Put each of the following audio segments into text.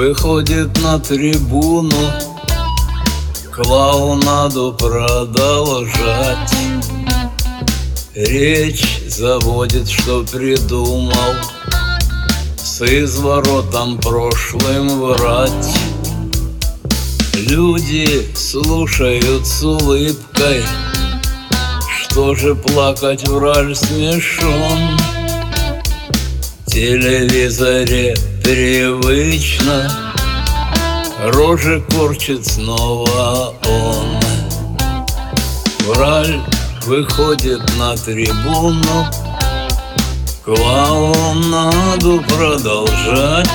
выходит на трибуну клоунаду продолжать. Речь заводит, что придумал, с изворотом прошлым врать. Люди слушают с улыбкой, что же плакать, враль смешон. В телевизоре привычно рожи корчит снова он. Враль выходит на трибуну клоунаду продолжать.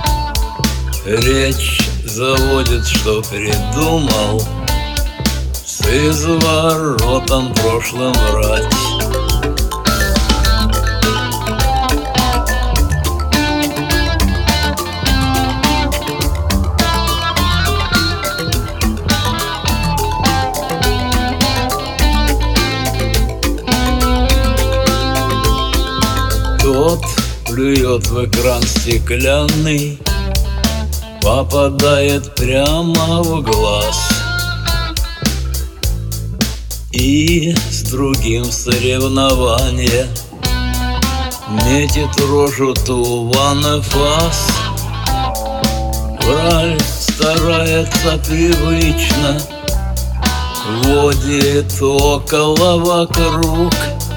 Речь заводит, что придумал, с изворотом прошлым врать. Тот плюет в экран стеклянный, попадает прямо в глаз, и с другим соревнование метит рожу туман и фас. Враль старается привычно, водит около вокруг,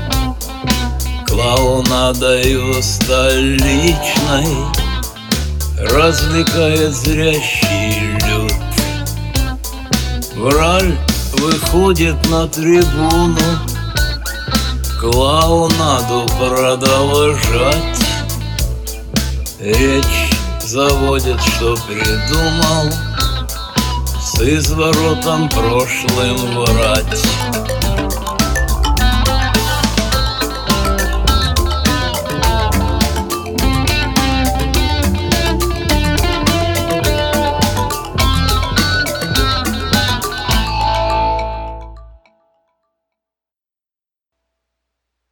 клоунадою столичной развлекает зрящий люд. Враль выходит на трибуну клоунаду продолжать. Речь заводит, что придумал, с изворотом прошлым врать.